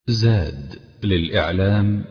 زاد للإعلام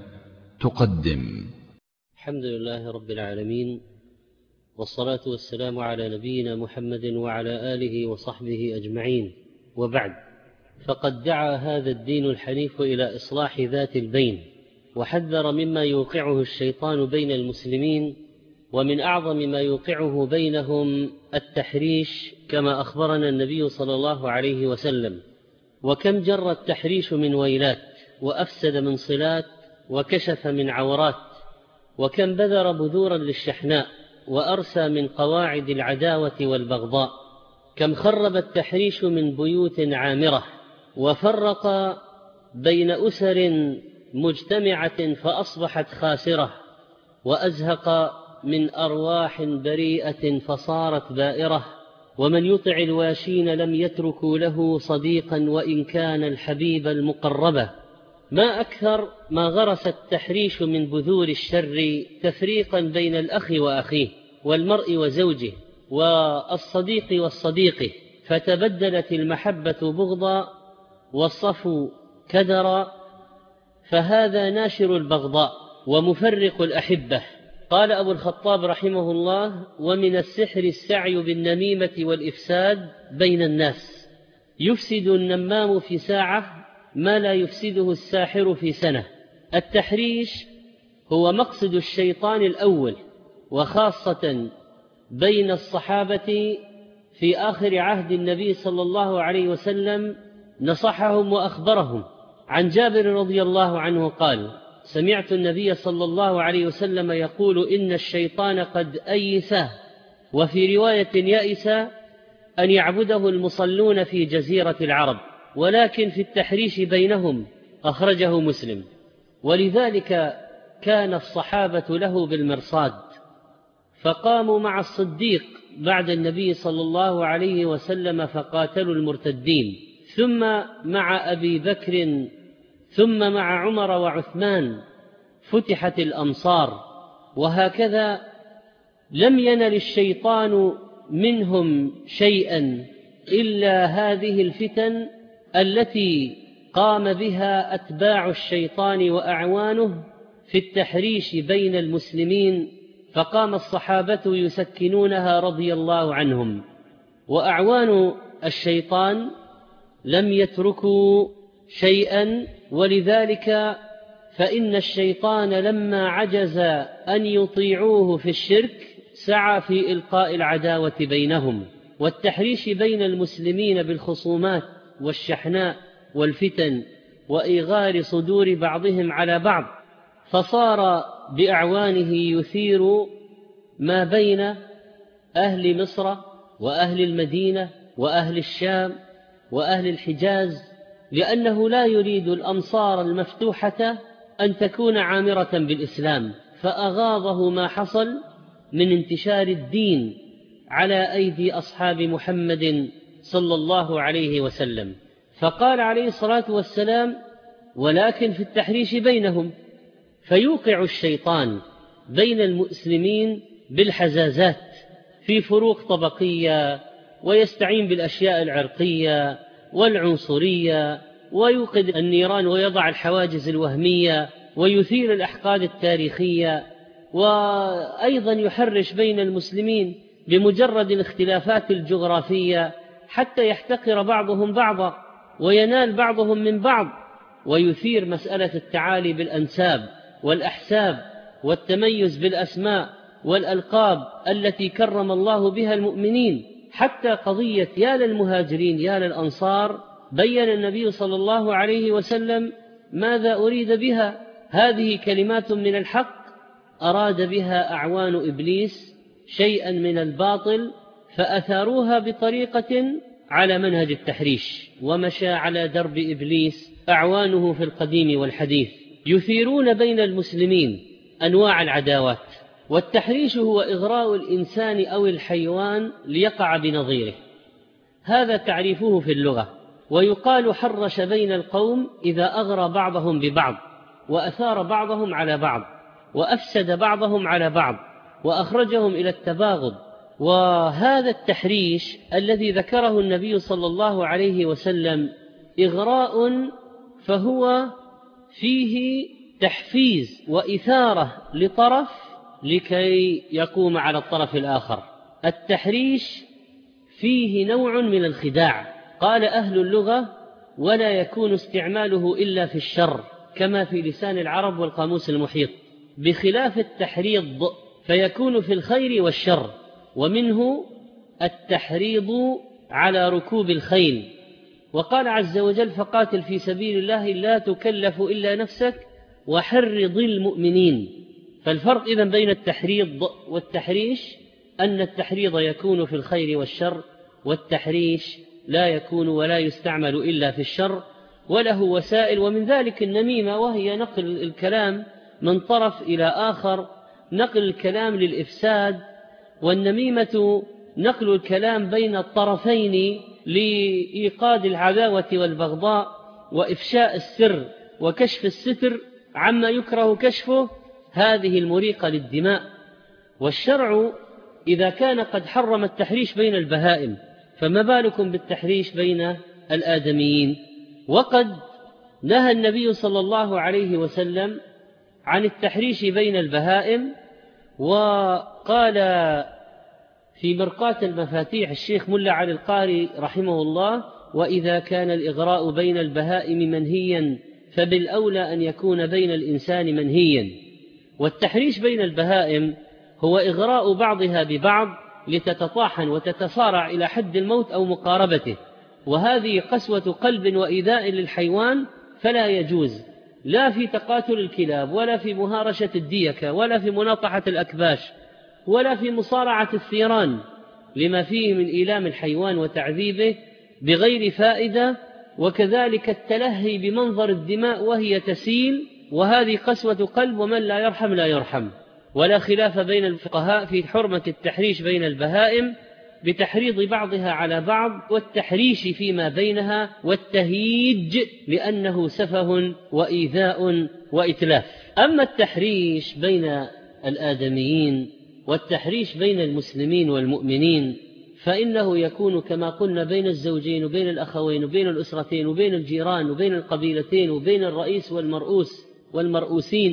تقدم. الحمد لله رب العالمين، والصلاة والسلام على نبينا محمد وعلى آله وصحبه أجمعين، وبعد، فقد دعا هذا الدين الحنيف إلى إصلاح ذات البين، وحذر مما يوقعه الشيطان بين المسلمين، ومن أعظم ما يوقعه بينهم التحريش، كما أخبرنا النبي صلى الله عليه وسلم. وكم جر التحريش من ويلات، وأفسد من صلات، وكشف من عورات، وكم بذر بذورا للشحناء، وأرسى من قواعد العداوة والبغضاء. كم خرب التحريش من بيوت عامرة، وفرق بين أسر مجتمعة فأصبحت خاسرة، وأزهق من أرواح بريئة فصارت بائرة. ومن يطع الواشين لم يتركوا له صديقا وإن كان الحبيب المقربة. ما أكثر ما غرس التحريش من بذور الشر تفريقا بين الأخ وأخيه، والمرء وزوجه، والصديق والصديقه، فتبدلت المحبة بغضا والصفو كدرا، فهذا ناشر البغضاء ومفرق الأحبة. قال أبو الخطاب رحمه الله: ومن السحر السعي بالنميمة والإفساد بين الناس، يفسد النمام في ساعة ما لا يفسده الساحر في سنة. التحريش هو مقصد الشيطان الأول، وخاصة بين الصحابة في آخر عهد النبي صلى الله عليه وسلم، نصحهم وأخبرهم. عن جابر رضي الله عنه قال: سمعت النبي صلى الله عليه وسلم يقول: إن الشيطان قد أيس، وفي رواية يأس، أن يعبده المصلون في جزيرة العرب، ولكن في التحريش بينهم. أخرجه مسلم. ولذلك كان الصحابة له بالمرصاد، فقاموا مع الصديق بعد النبي صلى الله عليه وسلم فقاتلوا المرتدين، ثم مع أبي بكر، ثم مع عمر وعثمان فتحت الأمصار. وهكذا لم ينل الشيطان منهم شيئا إلا هذه الفتن التي قام بها أتباع الشيطان وأعوانه في التحريش بين المسلمين، فقام الصحابة يسكنونها رضي الله عنهم. وأعوان الشيطان لم يتركوا شيئا، ولذلك فإن الشيطان لما عجز أن يطيعوه في الشرك سعى في إلقاء العداوة بينهم والتحريش بين المسلمين بالخصومات والشحناء والفتن وإيغار صدور بعضهم على بعض، فصار بأعوانه يثير ما بين أهل مصر وأهل المدينة وأهل الشام وأهل الحجاز، لأنه لا يريد الأمصار المفتوحة أن تكون عامرة بالإسلام، فأغاضه ما حصل من انتشار الدين على أيدي أصحاب محمد صلى الله عليه وسلم. فقال عليه الصلاة والسلام: ولكن في التحريش بينهم. فيوقع الشيطان بين المسلمين بالحزازات في فروق طبقية، ويستعين بالأشياء العرقية والعنصرية، ويوقد النيران ويضع الحواجز الوهمية، ويثير الأحقاد التاريخية، وأيضا يحرش بين المسلمين بمجرد الاختلافات الجغرافية حتى يحتقر بعضهم بعضا وينال بعضهم من بعض، ويثير مسألة التعالي بالأنساب والأحساب والتميز بالأسماء والألقاب التي كرم الله بها المؤمنين، حتى قضية يا للمهاجرين يا للأنصار بيّن النبي صلى الله عليه وسلم ماذا أريد بها. هذه كلمات من الحق أراد بها أعوان إبليس شيئا من الباطل، فأثاروها بطريقة على منهج التحريش، ومشى على درب إبليس أعوانه في القديم والحديث، يثيرون بين المسلمين أنواع العداوات. والتحريش هو إغراء الإنسان أو الحيوان ليقع بنظيره، هذا تعريفه في اللغة. ويقال حرش بين القوم إذا أغرى بعضهم ببعض، وأثار بعضهم على بعض، وأفسد بعضهم على بعض، وأخرجهم إلى التباغض. وهذا التحريش الذي ذكره النبي صلى الله عليه وسلم إغراء، فهو فيه تحفيز وإثارة لطرف لكي يقوم على الطرف الآخر. التحريش فيه نوع من الخداع، قال أهل اللغة: ولا يكون استعماله إلا في الشر، كما في لسان العرب والقاموس المحيط، بخلاف التحريض فيكون في الخير والشر، ومنه التحريض على ركوب الخيل. وقال عز وجل: فقاتل في سبيل الله لا تكلف إلا نفسك وحرض المؤمنين. فالفرق إذن بين التحريض والتحريش أن التحريض يكون في الخير والشر، والتحريش لا يكون ولا يستعمل إلا في الشر، وله وسائل. ومن ذلك النميمة، وهي نقل الكلام من طرف إلى آخر، نقل الكلام للإفساد، والنميمة نقل الكلام بين الطرفين لإيقاد العداوة والبغضاء وإفشاء السر وكشف الستر عما يكره كشفه، هذه المريقة للدماء. والشرع إذا كان قد حرم التحريش بين البهائم، فما بالكم بالتحريش بين الآدميين؟ وقد نهى النبي صلى الله عليه وسلم عن التحريش بين البهائم، وقال في مرقاة المفاتيح الشيخ ملا علي القاري رحمه الله: وإذا كان الإغراء بين البهائم منهيا فبالأولى أن يكون بين الإنسان منهيا. والتحريش بين البهائم هو إغراء بعضها ببعض لتتطاحن وتتصارع إلى حد الموت أو مقاربته، وهذه قسوة قلب وإيذاء للحيوان، فلا يجوز لا في تقاتل الكلاب، ولا في مهارشة الديكة، ولا في مناطحة الأكباش، ولا في مصارعة الثيران، لما فيه من إيلام الحيوان وتعذيبه بغير فائدة، وكذلك التلهي بمنظر الدماء وهي تسيل، وهذه قسوة قلب، ومن لا يرحم لا يرحم. ولا خلاف بين الفقهاء في حرمة التحريش بين البهائم بتحريض بعضها على بعض، والتحريش فيما بينها، والتهييج لأنه سفه وإيذاء وإتلاف. أما التحريش بين الآدميين والتحريش بين المسلمين والمؤمنين فإنه يكون كما قلنا بين الزوجين وبين الأخوين وبين الأسرتين وبين الجيران وبين القبيلتين وبين الرئيس والمرؤوس والمرؤوسين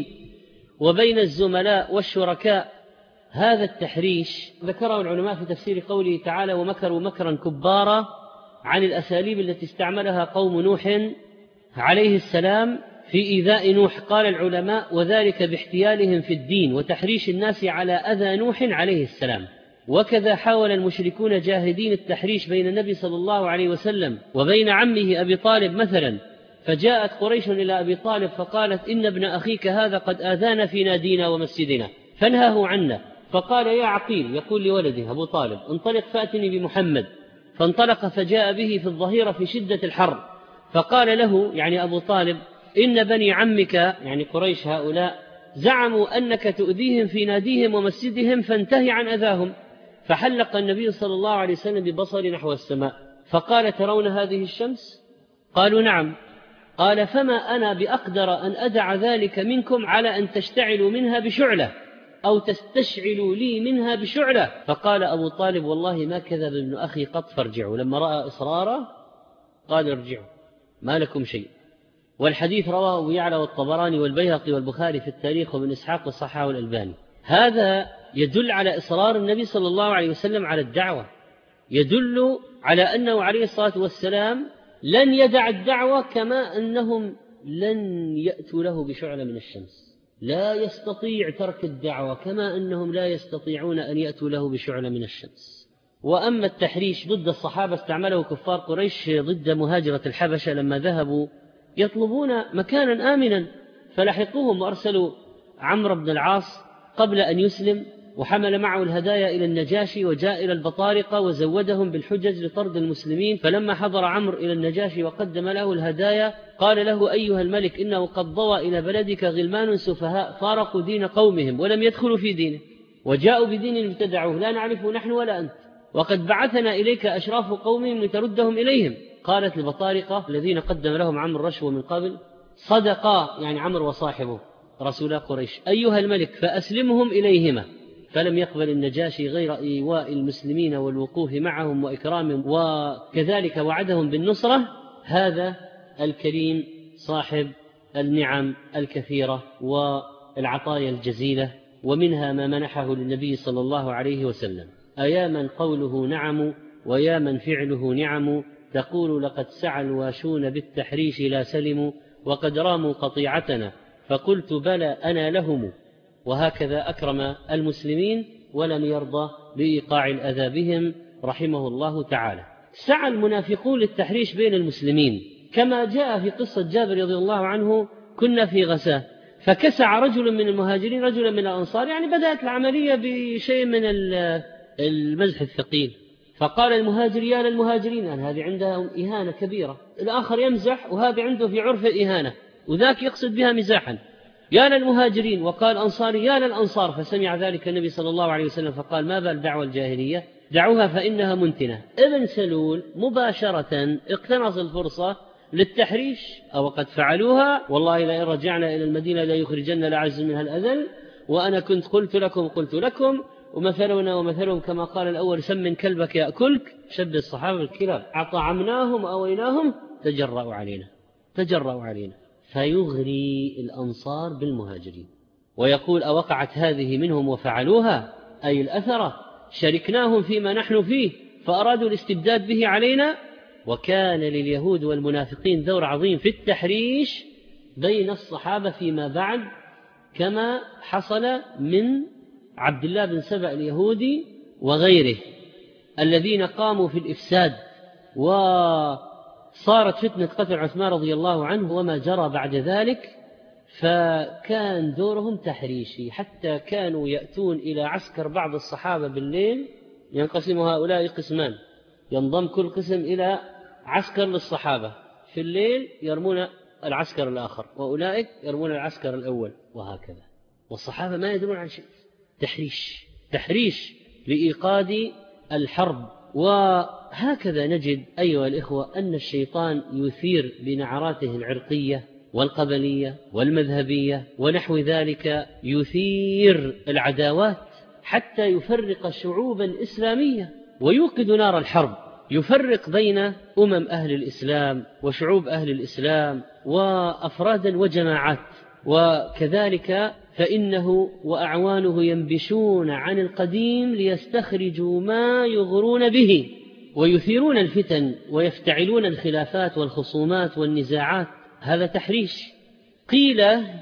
وبين الزملاء والشركاء. هذا التحريش ذكره العلماء في تفسير قوله تعالى: ومكروا مكرا كبارا، عن الأساليب التي استعملها قوم نوح عليه السلام في إيذاء نوح. قال العلماء: وذلك باحتيالهم في الدين وتحريش الناس على أذى نوح عليه السلام. وكذا حاول المشركون جاهدين التحريش بين النبي صلى الله عليه وسلم وبين عمه أبي طالب مثلا، فجاءت قريش إلى أبي طالب فقالت: إن ابن أخيك هذا قد آذانا في نادينا ومسجدنا فانهاه عنا. فقال: يا عقيل، يقول لولده أبو طالب: انطلق فأتني بمحمد. فانطلق فجاء به في الظهيرة في شدة الحر، فقال له يعني أبو طالب: إن بني عمك يعني قريش هؤلاء زعموا أنك تؤذيهم في ناديهم ومسجدهم فانتهي عن أذاهم. فحلق النبي صلى الله عليه وسلم ببصر نحو السماء فقال: ترون هذه الشمس؟ قالوا: نعم. قال: فما أنا بأقدر أن أدع ذلك منكم على أن تشتعلوا منها بشعلة أو تستشعلوا لي منها بشعلة. فقال أبو طالب: والله ما كذب ابن أخي قط، فارجعوا. لما رأى إصراره قال: ارجعوا ما لكم شيء. والحديث رواه أبو يعلى والطبراني والبيهقي والبخاري في التاريخ وابن إسحاق والصحاح والألباني. هذا يدل على إصرار النبي صلى الله عليه وسلم على الدعوة، يدل على أنه عليه الصلاة والسلام لن يدع الدعوة، كما أنهم لن يأتوا له بشعلة من الشمس، لا يستطيع ترك الدعوة كما أنهم لا يستطيعون أن يأتوا له بشعلة من الشمس. وأما التحريش ضد الصحابة استعمله كفار قريش ضد مهاجرة الحبشة لما ذهبوا يطلبون مكانا آمنا، فلحقوهم وأرسلوا عمرو بن العاص قبل أن يسلم، وحمل معه الهدايا إلى النجاشي وجاء إلى البطارقة وزودهم بالحجج لطرد المسلمين. فلما حضر عمرو إلى النجاشي وقدم له الهدايا قال له: أيها الملك، إنه قد ضوى إلى بلدك غلمان سفهاء فارقوا دين قومهم ولم يدخلوا في دينه وجاءوا بدين ابتدعوه لا نعرفه نحن ولا أنت، وقد بعثنا إليك أشراف قومهم لتردهم إليهم. قالت البطارقة الذين قدم لهم عمرو الرشوة من قبل: صدقا، يعني عمرو وصاحبه رسول قريش، أيها الملك فأسلمهم إليهما. فلم يقبل النجاشي غير إيواء المسلمين والوقوف معهم وإكرامهم، وكذلك وعدهم بالنصرة. هذا الكريم صاحب النعم الكثيرة والعطايا الجزيلة، ومنها ما منحه للنبي صلى الله عليه وسلم. أيا من قوله نعم ويا من فعله نعم، تقول لقد سعى الواشون بالتحريش لا سلموا، وقد راموا قطيعتنا فقلت بلى أنا لهم. وهكذا أكرم المسلمين ولم يرضى بإيقاع الأذى بهم رحمه الله تعالى. سعى المنافقون للتحريش بين المسلمين، كما جاء في قصة جابر رضي الله عنه: كنا في غزاة فكسع رجل من المهاجرين رجلا من الأنصار، يعني بدأت العملية بشيء من المزح الثقيل، فقال المهاجر يا للمهاجرين، يعني هذه عندها إهانة كبيرة، الآخر يمزح وهذا عنده في عرف الإهانة وذاك يقصد بها مزاحا، يا للمهاجرين، وقال أنصاري يا للأنصار، فسمع ذلك النبي صلى الله عليه وسلم فقال ما بال دعوة الجاهلية، دعوها فإنها منتنة. ابن سلول مباشرة اقتنص الفرصة للتحريش: أو قد فعلوها والله لئن رجعنا إلى المدينة لا يخرجن الأعز منها الأذل، وأنا كنت قلت لكم ومثلنا ومثلهم كما قال الأول سمن كلبك يأكلك، شب الصحابة الكلاب، أطعمناهم أويناهم تجرأوا علينا. فيغري الأنصار بالمهاجرين ويقول أوقعت هذه منهم وفعلوها، أي الأثرة شاركناهم فيما نحن فيه فأرادوا الاستبداد به علينا. وكان لليهود والمنافقين دور عظيم في التحريش بين الصحابة فيما بعد، كما حصل من عبد الله بن سبأ اليهودي وغيره الذين قاموا في الإفساد، وصارت فتنة قتل عثمان رضي الله عنه وما جرى بعد ذلك، فكان دورهم تحريشي، حتى كانوا يأتون إلى عسكر بعض الصحابة بالليل، ينقسم هؤلاء قسمان، ينضم كل قسم إلى عسكر للصحابة، في الليل يرمون العسكر الآخر وأولئك يرمون العسكر الأول، وهكذا، والصحابة ما يدرون عن شيء. تحريش لإيقاد الحرب. وهكذا نجد أيها الإخوة أن الشيطان يثير بنعراته العرقية والقبلية والمذهبية ونحو ذلك، يثير العداوات حتى يفرق شعوبا إسلامية ويوقد نار الحرب، يفرق بين أهل الإسلام وشعوب أهل الإسلام وأفرادا وجماعات. وكذلك فإنه وأعوانه ينبشون عن القديم ليستخرجوا ما يغرون به، ويثيرون الفتن ويفتعلون الخلافات والخصومات والنزاعات. هذا تحريش. قيل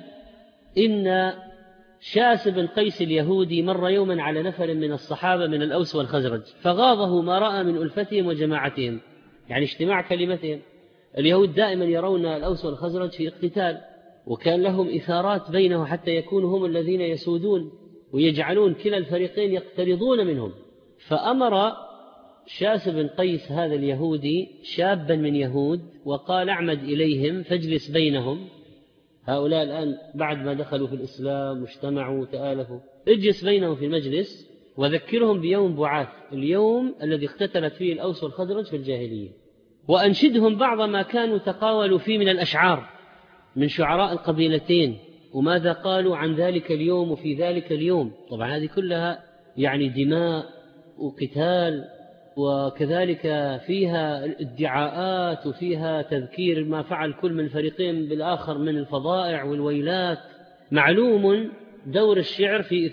إن شاس بن قيس اليهودي مر يوما على نفر من الصحابة من الأوس والخزرج، فغاضه ما رأى من ألفتهم وجماعتهم، يعني اجتماع كلمتهم. اليهود دائما يرون الأوس والخزرج في اقتتال، وكان لهم إثارات بينه حتى يكونوا هم الذين يسودون ويجعلون كلا الفريقين يقترضون منهم. فأمر شاس بن قيس هذا اليهودي شابا من يهود وقال اعمد إليهم فاجلس بينهم، هؤلاء الآن بعد ما دخلوا في الإسلام واجتمعوا وتآلفوا، اجلس بينهم في المجلس وذكرهم بيوم بعاث، اليوم الذي اقتتلت فيه الأوس والخزرج في الجاهلية، وأنشدهم بعض ما كانوا تقاولوا فيه من الأشعار من شعراء القبيلتين، وماذا قالوا عن ذلك اليوم وفي ذلك اليوم. طبعا هذه كلها يعني دماء وقتال، وكذلك فيها ادعاءات وفيها تذكير ما فعل كل من الفريقين بالآخر من الفظائع والويلات. معلوم دور الشعر في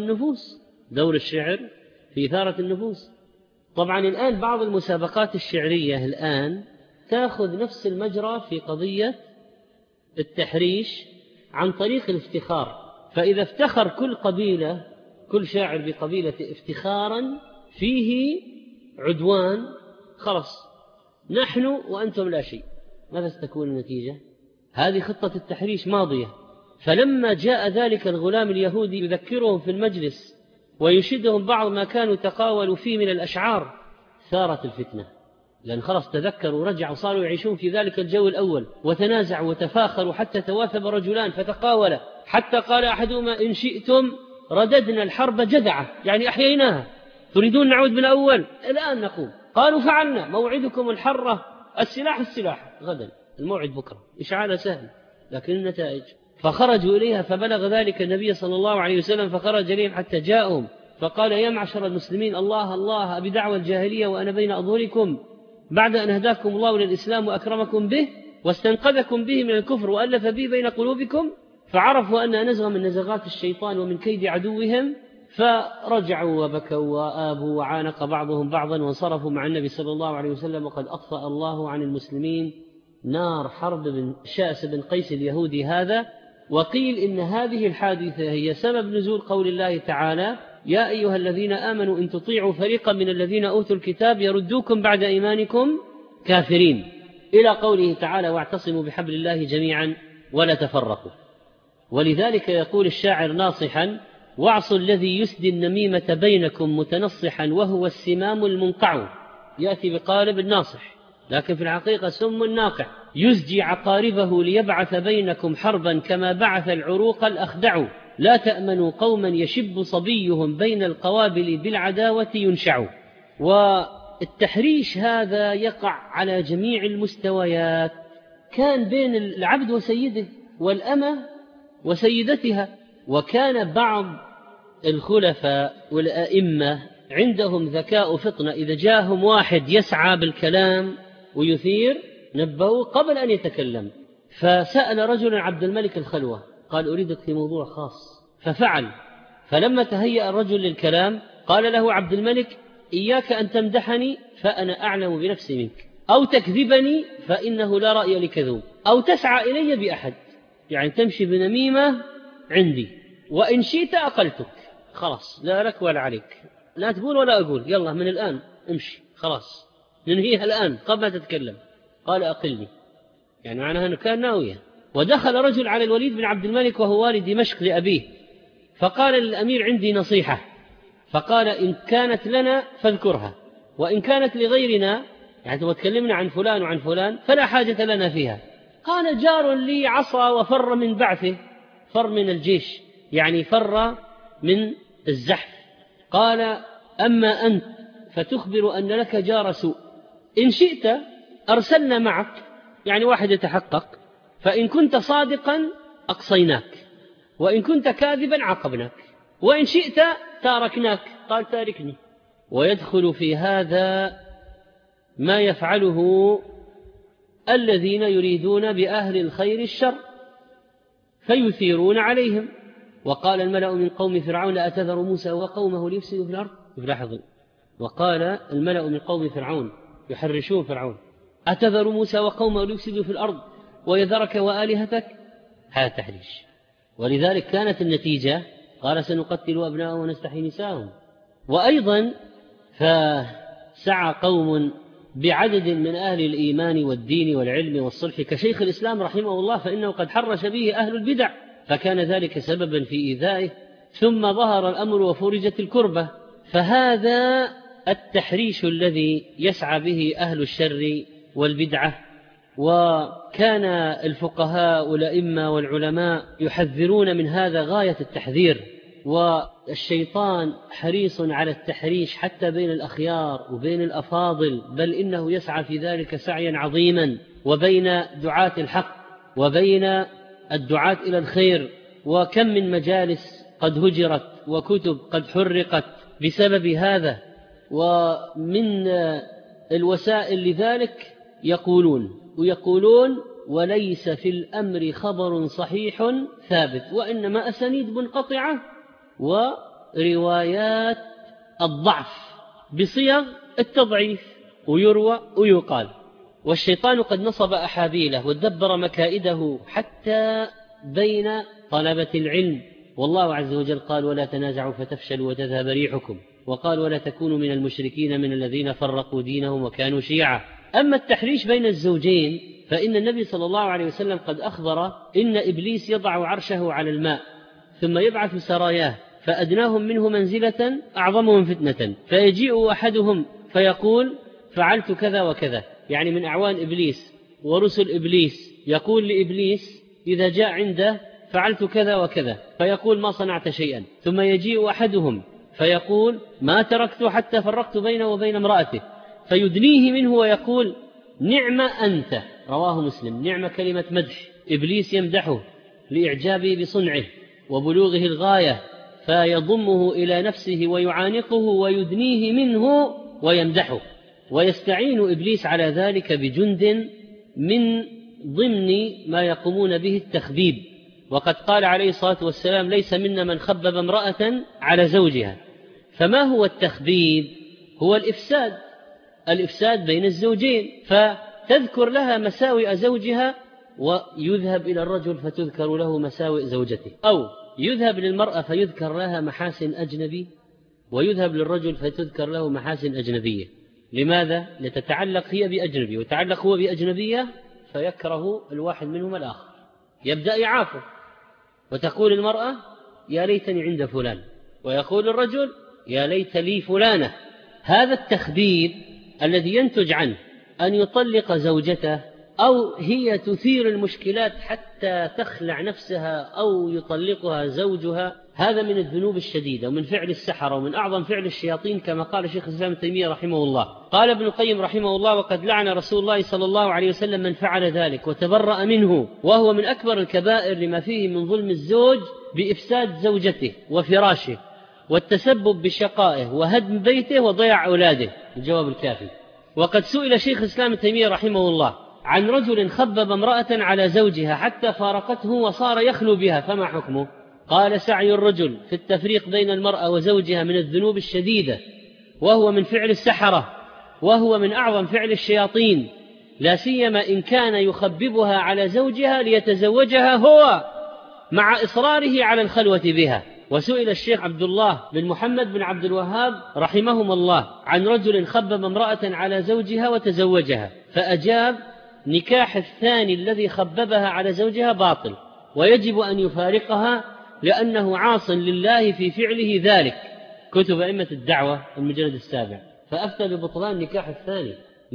إثارة النفوس. طبعا الآن بعض المسابقات الشعرية الآن تأخذ نفس المجرى في قضية التحريش عن طريق الافتخار، فإذا افتخر كل شاعر بقبيلة افتخارا فيه عدوان، خلص نحن وأنتم لا شيء. ماذا ستكون النتيجة؟ هذه خطة التحريش ماضية. فلما جاء ذلك الغلام اليهودي يذكرهم في المجلس ويشدهم بعض ما كانوا تقاولوا فيه من الأشعار، ثارت الفتنة، لأن خلص تذكروا ورجعوا صاروا يعيشون في ذلك الجو الأول، وتنازعوا وتفاخروا حتى تواثب رجلان فتقاولا، حتى قال أحدهما إن شئتم رددنا الحرب جذعة، يعني أحييناها، تريدون نعود من الأول؟ الآن نقوم. قالوا فعلنا، موعدكم الحرة، السلاح غدا، الموعد بكرة، إشعال سهل لكن النتائج. فخرجوا إليها فبلغ ذلك النبي صلى الله عليه وسلم فخرج إليهم حتى جاءهم فقال يا معشر المسلمين الله بدعوى الجاهلية وأنا بين أظهركم بعد أن هداكم الله للإسلام وأكرمكم به، واستنقذكم به من الكفر وألف به بين قلوبكم، فعرفوا أن نزغ من نزغات الشيطان ومن كيد عدوهم، فرجعوا وبكوا وآبوا وعانق بعضهم بعضا وانصرفوا مع النبي صلى الله عليه وسلم. وقد أطفأ الله عن المسلمين نار حرب بن شأس بن قيس اليهودي هذا. وقيل إن هذه الحادثة هي سبب نزول قول الله تعالى: يا أيها الذين آمنوا إن تطيعوا فريقا من الذين أوتوا الكتاب يردوكم بعد إيمانكم كافرين، إلى قوله تعالى: واعتصموا بحبل الله جميعا ولا تفرقوا. ولذلك يقول الشاعر ناصحا: واعصوا الذي يسدي النميمة بينكم متنصحا وهو السمام المنقع. يأتي بقالب الناصح لكن في الحقيقة سم الناقع، يزجي عقاربه ليبعث بينكم حربا كما بعث العروق الأخدع. لا تأمنوا قوما يشب صبيهم بين القوابل بالعداوة ينشع. والتحريش هذا يقع على جميع المستويات، كان بين العبد وسيده والأمة وسيدتها. وكان بعض الخلفاء والأئمة عندهم ذكاء فطنة، إذا جاءهم واحد يسعى بالكلام ويثير نبهوا قبل أن يتكلم. فسأل رجل عبد الملك الخلوة، قال: أريدك في موضوع خاص، ففعل. فلما تهيأ الرجل للكلام قال له عبد الملك: إياك أن تمدحني فأنا أعلم بنفسي منك، أو تكذبني فإنه لا رأي لكذوب، أو تسعى إلي بأحد، يعني تمشي بنميمة عندي، وإن شئت أقلتك، خلاص لا لك ولا عليك، لا تقول ولا أقول، يلا من الآن امشي، خلاص ننهيها الآن قبل ما تتكلم. قال: أقلني، يعني معناها أنه كان ناويا. ودخل رجل على الوليد بن عبد الملك وهو والي دمشق لأبيه، فقال للأمير: عندي نصيحة. فقال: إن كانت لنا فاذكرها، وإن كانت لغيرنا، يعني تكلمنا عن فلان وعن فلان، فلا حاجة لنا فيها. قال: جار لي عصى وفر من بعثه، فر من الجيش، يعني فر من الزحف. قال: أما أنت فتخبر أن لك جار سوء، إن شئت أرسلنا معك، يعني واحد يتحقق، فإن كنت صادقا أقصيناك، وإن كنت كاذبا عاقبناك، وإن شئت تاركناك. قال: تاركني. ويدخل في هذا ما يفعله الذين يريدون بأهل الخير الشر فيثيرون عليهم. وقال الملأ من قوم فرعون: أتذر موسى وقومه ليفسدوا في الأرض. لاحظوا، وقال الملأ من قوم فرعون يحرشون فرعون: أتذر موسى وقومه ليفسدوا في الأرض ويذرك وآلهتك. هذا تحريش. ولذلك كانت النتيجة: قال: سنقتل أبناءهم ونستحيي نساءهم. وأيضا فسعى قوم بعدد من أهل الإيمان والدين والعلم والصلح كشيخ الإسلام رحمه الله، فإنه قد حرش به أهل البدع، فكان ذلك سببا في إيذائه، ثم ظهر الأمر وفرجت الكربة. فهذا التحريش الذي يسعى به أهل الشر والبدعة. وكان الفقهاء والأئمة والعلماء يحذرون من هذا غاية التحذير. والشيطان حريص على التحريش حتى بين الأخيار وبين الأفاضل، بل إنه يسعى في ذلك سعيا عظيما، وبين دعاة الحق وبين الدعاة إلى الخير. وكم من مجالس قد هجرت وكتب قد حرقت بسبب هذا. ومن الوسائل لذلك يقولون: وليس في الأمر خبر صحيح ثابت، وإنما أسانيد منقطعة وروايات الضعف بصيغ التضعيف، ويروى ويقال. والشيطان قد نصب أحابيله ودبر مكائده حتى بين طلبة العلم. والله عز وجل قال: ولا تنازعوا فتفشلوا وتذهب ريحكم، وقال: ولا تكونوا من المشركين من الذين فرقوا دينهم وكانوا شيعا. أما التحريش بين الزوجين فإن النبي صلى الله عليه وسلم قد أخبر إن إبليس يضع عرشه على الماء ثم يبعث سراياه، فأدناهم منه منزلة أعظمهم فتنة، فيجيء أحدهم فيقول: فعلت كذا وكذا، يعني من أعوان إبليس ورسل إبليس، يقول لإبليس إذا جاء عنده: فعلت كذا وكذا، فيقول: ما صنعت شيئا. ثم يجيء أحدهم فيقول: ما تركت حتى فرقت بينه وبين امرأته، فيدنيه منه ويقول: نعم أنت. رواه مسلم. نعم كلمة مدح، إبليس يمدحه لإعجابه بصنعه وبلوغه الغاية، فيضمه إلى نفسه ويعانقه ويدنيه منه ويمدحه. ويستعين إبليس على ذلك بجند من ضمن ما يقومون به التخبيب، وقد قال عليه الصلاة والسلام: ليس منا من خبب امرأة على زوجها. فما هو التخبيب؟ هو الإفساد بين الزوجين، فتذكر لها مساوئ زوجها ويذهب إلى الرجل فتذكر له مساوئ زوجته، أو يذهب للمرأة فيذكر لها محاسن أجنبي، ويذهب للرجل فتذكر له محاسن أجنبية. لماذا؟ لتتعلق هي بأجنبي وتعلق هو بأجنبية، فيكره الواحد منهما الآخر، يبدأ يعافر، وتقول المرأة: يا ليتني عند فلان، ويقول الرجل: يا ليت لي فلانة. هذا التخبيب الذي ينتج عنه أن يطلق زوجته، أو هي تثير المشكلات حتى تخلع نفسها، أو يطلقها زوجها، هذا من الذنوب الشديدة ومن فعل السحرة ومن أعظم فعل الشياطين، كما قال شيخ الإسلام ابن تيمية رحمه الله. قال ابن القيم رحمه الله: وقد لعن رسول الله صلى الله عليه وسلم من فعل ذلك وتبرأ منه، وهو من أكبر الكبائر لما فيه من ظلم الزوج بإفساد زوجته وفراشه، والتسبب بشقائه، وهدم بيته، وضياع أولاده. الجواب الكافي. وقد سئل شيخ الإسلام ابن تيمية رحمه الله عن رجل خبب امرأة على زوجها حتى فارقته وصار يخلو بها، فما حكمه؟ قال: سعي الرجل في التفريق بين المرأة وزوجها من الذنوب الشديدة، وهو من فعل السحرة، وهو من أعظم فعل الشياطين، لا سيما إن كان يخببها على زوجها ليتزوجها هو مع إصراره على الخلوة بها. وسئل الشيخ عبد الله بن محمد بن عبد الوهاب رحمهما الله عن رجل خبب امرأة على زوجها وتزوجها، فأجاب: نكاح الثاني الذي خببها على زوجها باطل، ويجب أن يفارقها لأنه عاص لله في فعله ذلك. كتب أئمة الدعوة المجلد 7. فأفتى ببطلان نكاح الثاني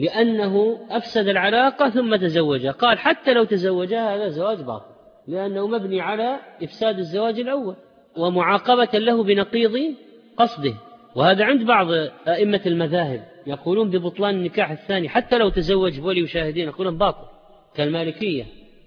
لأنه أفسد العلاقة ثم تزوجها. قال: حتى لو تزوجها هذا زواج باطل، لأنه مبني على إفساد الزواج الأول ومعاقبة له بنقيض قصده. وهذا عند بعض أئمة المذاهب يقولون ببطلان النكاح الثاني حتى لو تزوج ولي وشاهدين، يقولون باطل كالمالكية.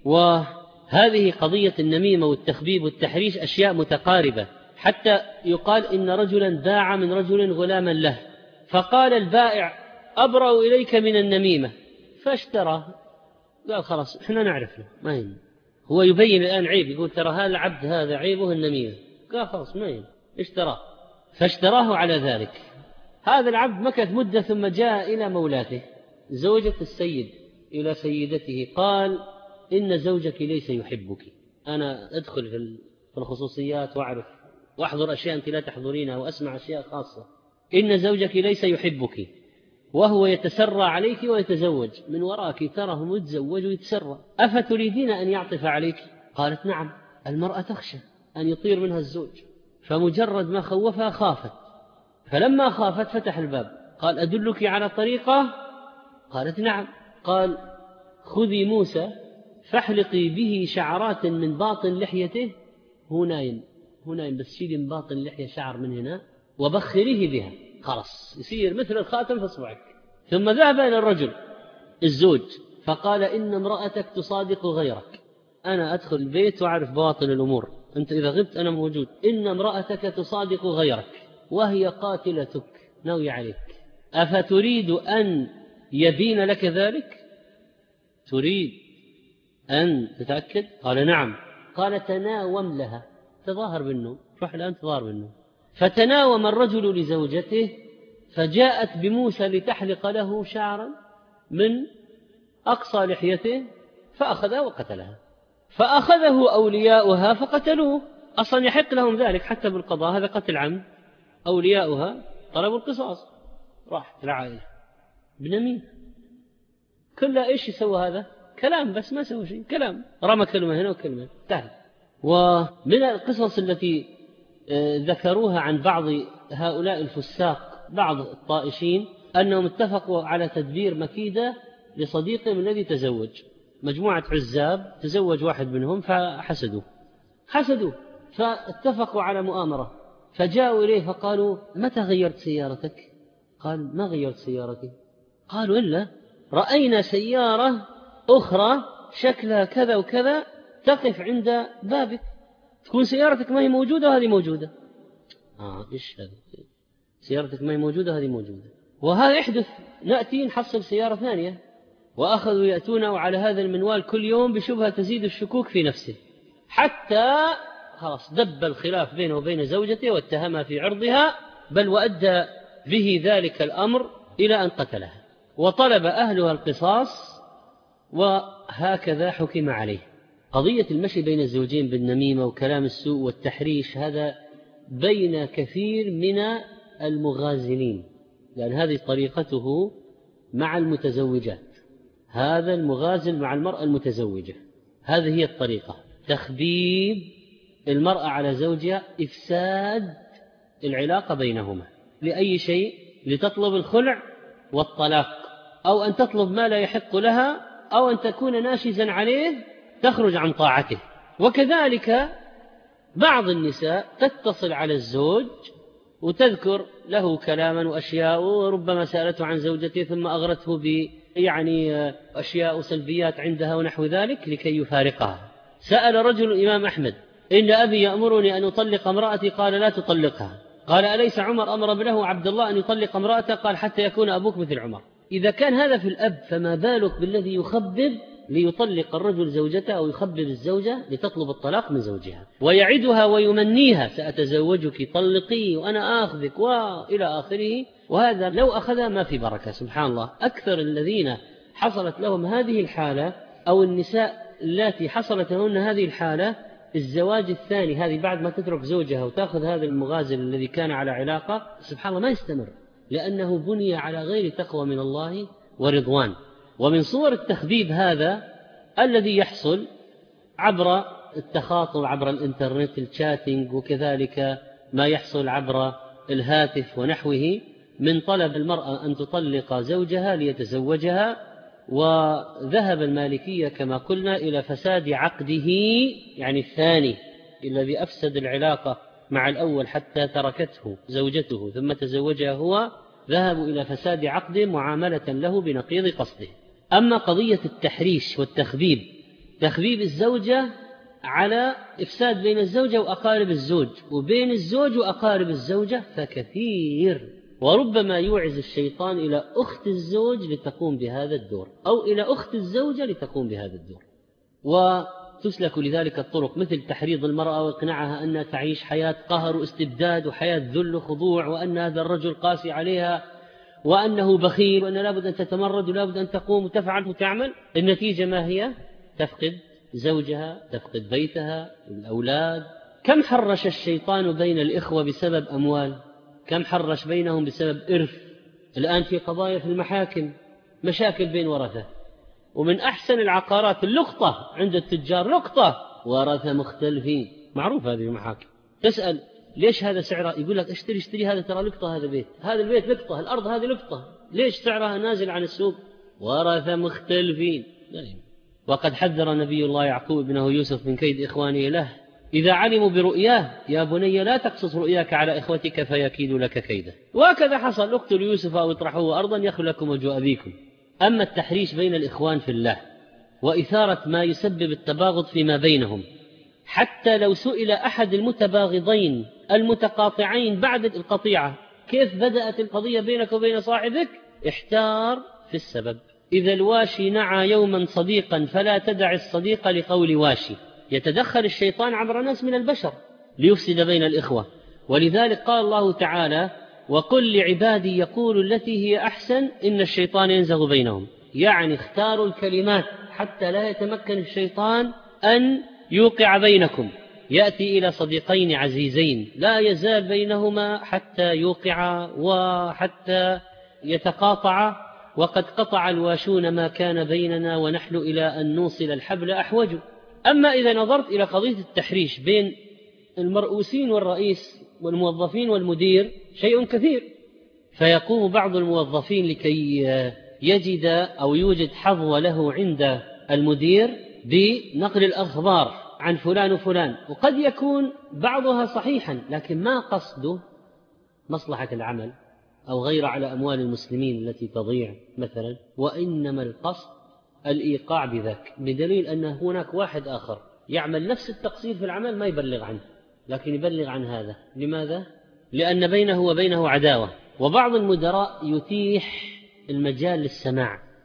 وهذه قضية النميمة والتخبيب والتحريش أشياء متقاربة، حتى يقال إن رجلا باع من رجل غلاما له، فقال البائع: أبرأ إليك من النميمة، فاشترى. قال: خلاص إحنا نعرف له، ما يهم. هو يبين الآن عيب، يقول: ترى هذا العبد هذا عيبه النميمة. قال: خلاص ما يهم، اشتراه. فاشتراه على ذلك. هذا العبد مكث مدة ثم جاء إلى مولاته، زوجة السيد إلى سيدته، قال: إن زوجك ليس يحبك. أنا أدخل في الخصوصيات وأعرف وأحضر أشياء أنت لا تحضرينها وأسمع أشياء خاصة. إن زوجك ليس يحبك، وهو يتسرى عليك ويتزوج من وراك، تراه متزوج ويتسرى، أفتريدين أن يعطف عليك؟ قالت: نعم. المرأة تخشى أن يطير منها الزوج، فمجرد ما خوفها خافت، فلما خافت فتح الباب. قال: أدلك على طريقة؟ قالت: نعم. قال: خذي موسى فاحلقي به شعرات من باطن لحيته، هو نايم بس شيلي من باطن لحية شعر من هنا وبخريه بها، خلاص يصير مثل الخاتم في اصبعك. ثم ذهب إلى الرجل الزوج فقال: إن امرأتك تصادق غيرك، أنا أدخل البيت وأعرف بواطن الأمور، أنت إذا غبت أنا موجود. إن امرأتك تصادق غيرك وهي قاتلتك، ناوي عليك، أفتريد أن يبين لك ذلك؟ تريد أن تتأكد؟ قال: نعم. قال: تناوم لها، تظاهر بالنوم، روح الآن تظاهر بالنوم. فتناوم الرجل لزوجته، فجاءت بموسى لتحلق له شعرا من أقصى لحيته، فأخذها وقتلها. فأخذه أولياؤها فقتلوه، أصلا يحق لهم ذلك حتى بالقضاء، هذا قتل عمد. أولياؤها طلبوا القصاص، راح العائلة بنميم كلها. إيش يسوى هذا؟ كلام بس، ما سوى شيء، كلام، رمى كلمة هنا وكلمة تحت. ومن القصص التي ذكروها عن بعض هؤلاء الفساق، بعض الطائشين، أنهم اتفقوا على تدبير مكيدة لصديقهم الذي تزوج. مجموعة عزاب تزوج واحد منهم فحسدوه، فاتفقوا على مؤامرة، فجاءوا إليه فقالوا: متى غيرت سيارتك؟ قال: ما غيرت سيارتي. قالوا: إلا رأينا سيارة أخرى شكلها كذا وكذا تقف عند بابك، تكون سيارتك ما هي موجودة وهذه موجودة. إيش هذا؟ سيارتك ما هي موجودة وهذه موجودة، وهذا يحدث، نأتي نحصل سيارة ثانية وأخذوا يأتونه على هذا المنوال كل يوم بشبهة تزيد الشكوك في نفسه، حتى خلاص دب الخلاف بينه وبين زوجته واتهمها في عرضها، بل وأدى به ذلك الأمر إلى أن قتلها، وطلب أهلها القصاص، وهكذا حكم عليه. قضية المشي بين الزوجين بالنميمة وكلام السوء والتحريش هذا بين كثير من المغازلين، لأن هذه طريقته مع المتزوجات، هذا المغازل مع المرأة المتزوجة، هذه هي الطريقة، تخبيب المرأة على زوجها، إفساد العلاقة بينهما لأي شيء، لتطلب الخلع والطلاق، أو أن تطلب ما لا يحق لها، أو أن تكون ناشزا عليه تخرج عن طاعته. وكذلك بعض النساء تتصل على الزوج وتذكر له كلاما وأشياء، وربما سألته عن زوجته ثم أغرته أشياء سلبيات عندها ونحو ذلك لكي يفارقها. سأل رجل الإمام أحمد: إن أبي يأمرني أن أطلق امرأتي، قال: لا تطلقها. قال: أليس عمر أمر ابنه عبد الله أن يطلق امرأته؟ قال: حتى يكون أبوك مثل عمر. إذا كان هذا في الأب، فما بالك بالذي يخبب ليطلق الرجل زوجته، أو يخبب الزوجة لتطلب الطلاق من زوجها ويعدها ويمنيها: سأتزوجك، طلقي وأنا آخذك، وإلى آخره. وهذا لو أخذها ما في بركة. سبحان الله، أكثر الذين حصلت لهم هذه الحالة، أو النساء التي حصلت لهن هذه الحالة، الزواج الثاني، هذه بعد ما تترك زوجها وتأخذ هذا المغازل الذي كان على علاقة، سبحان الله ما يستمر، لأنه بني على غير تقوى من الله ورضوان. ومن صور التخبيب هذا الذي يحصل عبر التخاطب عبر الإنترنت، الشاتنج، وكذلك ما يحصل عبر الهاتف ونحوه، من طلب المرأة أن تطلق زوجها ليتزوجها. وذهب المالكية كما قلنا إلى فساد عقده، يعني الثاني الذي أفسد العلاقة مع الأول حتى تركته زوجته ثم تزوجها هو، ذهبوا إلى فساد عقده معاملة له بنقيض قصده. أما قضية التحريش والتخبيب، تخبيب الزوجة على إفساد بين الزوجة وأقارب الزوج، وبين الزوج وأقارب الزوجة، فكثير. وربما يوعز الشيطان إلى أخت الزوج لتقوم بهذا الدور، أو إلى أخت الزوجة لتقوم بهذا الدور. وتسلك لذلك الطرق، مثل تحريض المرأة وإقناعها أنها تعيش حياة قهر واستبداد وحياة ذل وخضوع، وأن هذا الرجل قاسي عليها، وأنه بخيل، وأن لابد أن تتمرد ولابد أن تقوم وتفعل وتعمل. النتيجة ما هي؟ تفقد زوجها، تفقد بيتها، الأولاد. كم حرش الشيطان بين الإخوة بسبب أموال، كم حرش بينهم بسبب إرث. الآن في قضايا في المحاكم، مشاكل بين ورثة، ومن أحسن العقارات اللقطة عند التجار، لقطة ورثة مختلفين، معروف هذه المحاكم. تسأل: ليش هذا سعره؟ يقول لك: اشتري هذا، ترى لقطة، هذا بيت، هذا البيت لقطة، الأرض هذه لقطة، ليش سعرها نازل عن السوق؟ ورثة مختلفين. وقد حذر نبي الله يعقوب ابنه يوسف من كيد إخوانه له إذا علموا برؤياه: يا بني لا تقصص رؤياك على إخوتك فيكيد لك كيدا. وهكذا حصل: اقتلوا يوسف أو اطرحوه أرضا يخل لكم وجه أبيكم. أما التحريش بين الإخوان في الله وإثارة ما يسبب التباغض فيما بينهم، حتى لو سئل أحد المتباغضين المتقاطعين بعد القطيعة: كيف بدأت القضية بينك وبين صاحبك؟ احتار في السبب. إذا الواشي نعى يوما صديقا فلا تدع الصديق لقول واشي. يتدخل الشيطان عبر ناس من البشر ليفسد بين الإخوة. ولذلك قال الله تعالى: وقل لعبادي يقولوا التي هي أحسن إن الشيطان ينزغ بينهم. يعني اختاروا الكلمات حتى لا يتمكن الشيطان أن يوقع بينكم. يأتي إلى صديقين عزيزين لا يزال بينهما حتى يوقع وحتى يتقاطع، وقد قطع الواشون ما كان بيننا ونحن إلى أن نوصل الحبل أحوج. أما إذا نظرت إلى قضية التحريش بين المرؤوسين والرئيس والموظفين والمدير، شيء كثير. فيقوم بعض الموظفين لكي يجد أو يوجد حظوة له عند المدير بنقل الأخبار عن فلان وفلان، وقد يكون بعضها صحيحا، لكن ما قصده مصلحة العمل أو غير على أموال المسلمين التي تضيع مثلا، وإنما القصد الإيقاع بذاك، بدليل أن هناك واحد آخر يعمل نفس التقصير في العمل ما يبلغ عنه، لكن يبلغ عن هذا. لماذا؟ لأن بينه وبينه عداوة. وبعض المدراء يتيح المجال للسماع،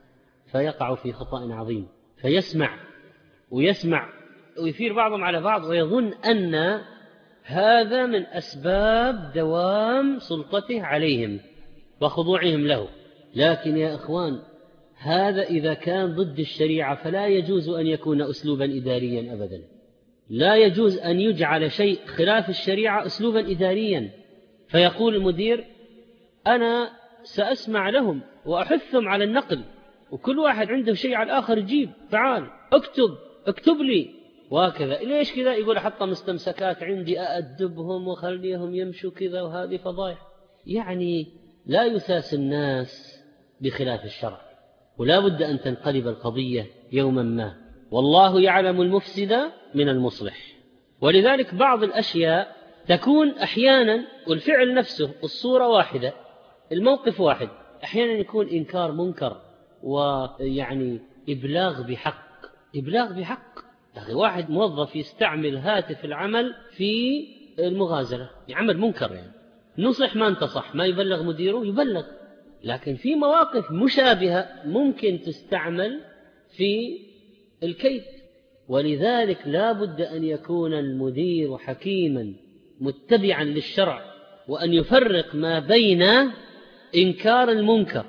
فيقع في خطأ عظيم، فيسمع ويسمع ويثير بعضهم على بعض ويظن أن هذا من أسباب دوام سلطته عليهم وخضوعهم له. لكن يا إخوان، هذا إذا كان ضد الشريعة فلا يجوز أن يكون أسلوبا إداريا أبدا. لا يجوز أن يجعل شيء خلاف الشريعة أسلوبا إداريا، فيقول المدير أنا سأسمع لهم وأحثهم على النقل، وكل واحد عنده شيء على الآخر يجيب، تعال اكتب لي، وهكذا. ليش كذا؟ يقول حتى مستمسكات عندي أأدبهم وخليهم يمشوا كذا، وهذه فضايح. يعني لا يساس الناس بخلاف الشرع، ولا بد أن تنقلب القضية يوما ما، والله يعلم المفسد من المصلح. ولذلك بعض الأشياء تكون أحيانا والفعل نفسه الصورة واحدة، الموقف واحد، أحيانا يكون إنكار منكر، ويعني إبلاغ بحق. أخي واحد موظف يستعمل هاتف العمل في المغازلة، يعمل منكر، يعني نصح ما انتصح، ما يبلغ مديره يبلغ. لكن في مواقف مشابهة ممكن تستعمل في الكيد. ولذلك لا بد أن يكون المدير حكيما متبعا للشرع، وأن يفرق ما بين إنكار المنكر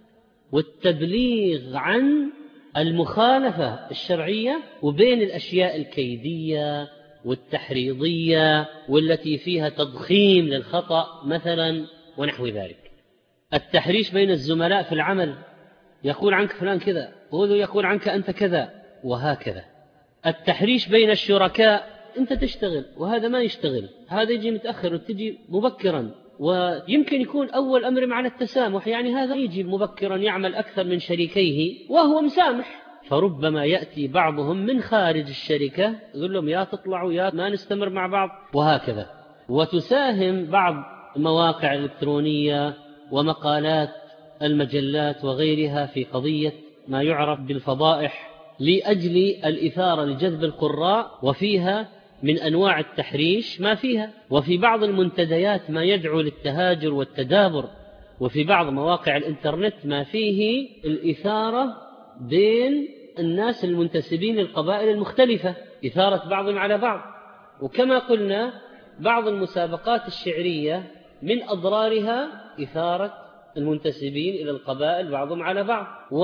والتبليغ عن المخالفة الشرعية، وبين الأشياء الكيدية والتحريضية والتي فيها تضخيم للخطأ مثلا ونحو ذلك. التحريش بين الزملاء في العمل، يقول عنك فلان كذا، وهو يقول عنك أنت كذا، وهكذا. التحريش بين الشركاء، أنت تشتغل وهذا ما يشتغل، هذا يجي متأخر وتجي مبكرا، ويمكن يكون أول أمر على التسامح، يعني هذا يجي مبكرا يعمل أكثر من شريكيه وهو مسامح، فربما يأتي بعضهم من خارج الشركة يقول لهم يا تطلعوا يا ما نستمر مع بعض، وهكذا. وتساهم بعض المواقع الإلكترونية ومقالات المجلات وغيرها في قضية ما يعرف بالفضائح لأجل الإثارة لجذب القراء، وفيها من أنواع التحريش ما فيها، وفي بعض المنتديات ما يدعو للتهاجر والتدابر، وفي بعض مواقع الإنترنت ما فيه الإثارة بين الناس المنتسبين للقبائل المختلفة، إثارة بعضهم على بعض. وكما قلنا بعض المسابقات الشعرية من أضرارها إثارة المنتسبين إلى القبائل بعضهم على بعض،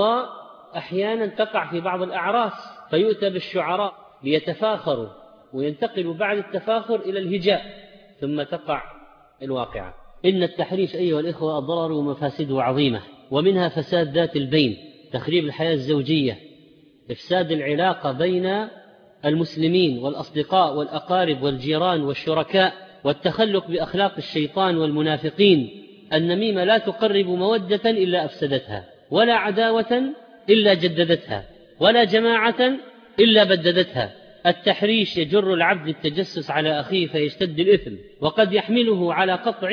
وأحيانا تقع في بعض الأعراس فيؤتى بالشعراء ليتفاخروا، وينتقل بعد التفاخر إلى الهجاء، ثم تقع الواقعة. إن التحريش أيها الإخوة أضرار ومفاسده عظيمة، ومنها فساد ذات البين، تخريب الحياة الزوجية، إفساد العلاقة بين المسلمين والأصدقاء والأقارب والجيران والشركاء، والتخلق بأخلاق الشيطان والمنافقين. النميمة لا تقرب مودة إلا أفسدتها، ولا عداوة إلا جددتها، ولا جماعة إلا بددتها. التحريش يجر العبد التجسس على أخيه فيشتد الإثم، وقد يحمله على قطع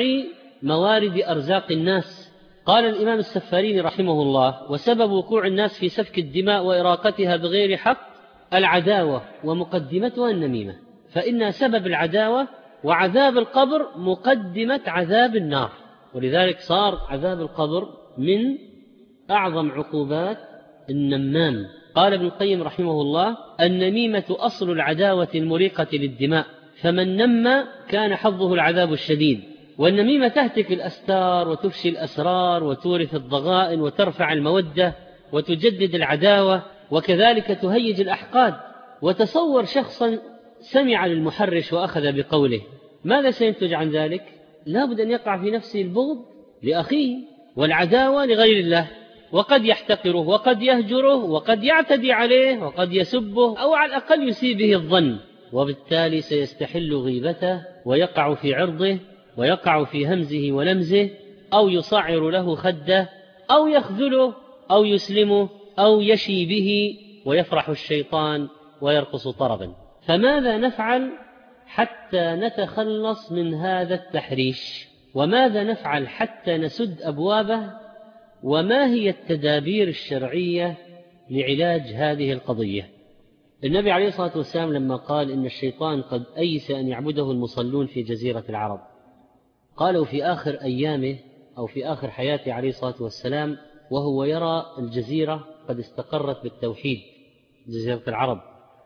موارد أرزاق الناس. قال الإمام السفاريني رحمه الله: وسبب وقوع الناس في سفك الدماء وإراقتها بغير حق العداوة، ومقدمتها النميمة، فإن سبب العداوة وعذاب القبر مقدمة عذاب النار. ولذلك صار عذاب القبر من أعظم عقوبات النمام. قال ابن القيم رحمه الله: النميمة أصل العداوة المريقة للدماء، فمن نم كان حظه العذاب الشديد. والنميمة تهتك الأستار وتفشي الأسرار وتورث الضغائن وترفع المودة وتجدد العداوة، وكذلك تهيج الأحقاد. وتصور شخصا سمع للمحرش وأخذ بقوله، ماذا سينتج عن ذلك؟ لا بد أن يقع في نفسه البغض لأخيه والعداوة لغير الله، وقد يحتقره وقد يهجره وقد يعتدي عليه وقد يسبه، أو على الأقل يسيء به الظن، وبالتالي سيستحل غيبته ويقع في عرضه ويقع في همزه ولمزه، أو يصعر له خده، أو يخذله، أو يسلمه، أو يشي به، ويفرح الشيطان ويرقص طربا. فماذا نفعل حتى نتخلص من هذا التحريش؟ وماذا نفعل حتى نسد أبوابه؟ وما هي التدابير الشرعية لعلاج هذه القضية؟ النبي عليه الصلاة والسلام لما قال إن الشيطان قد أيس أن يعبده المصلون في جزيرة العرب، قالوا في آخر أيامه أو في آخر حياته عليه الصلاة والسلام وهو يرى الجزيرة قد استقرت بالتوحيد جزيرة العرب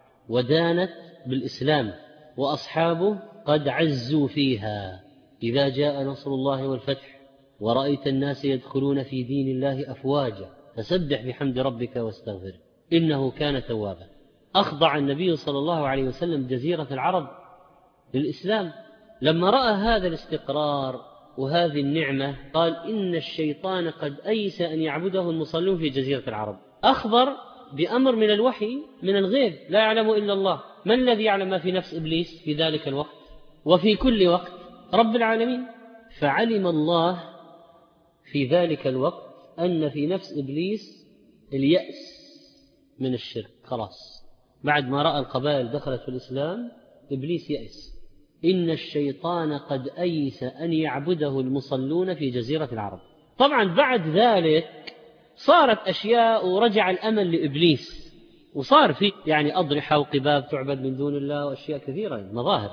ودانت بالإسلام، وأصحابه قد عزوا فيها. إذا جاء نصر الله والفتح ورأيت الناس يدخلون في دين الله أفواجا فسبح بحمد ربك واستغفره إنه كان توابا. أخضع النبي صلى الله عليه وسلم جزيرة العرب للإسلام. لما رأى هذا الاستقرار وهذه النعمة قال إن الشيطان قد أيس أن يعبده المصلون في جزيرة العرب. أخبر بأمر من الوحي من الغيب لا يعلم إلا الله. من الذي يعلم ما في نفس إبليس في ذلك الوقت وفي كل وقت؟ رب العالمين. فعلم الله في ذلك الوقت أن في نفس إبليس اليأس من الشرك. خلاص بعد ما رأى القبائل دخلت في الإسلام إبليس يأس. إن الشيطان قد أيس أن يعبده المصلون في جزيرة العرب. طبعا بعد ذلك صارت أشياء ورجع الأمل لإبليس، وصار في أضرحة وقباب تعبد من دون الله وأشياء كثيرة مظاهر،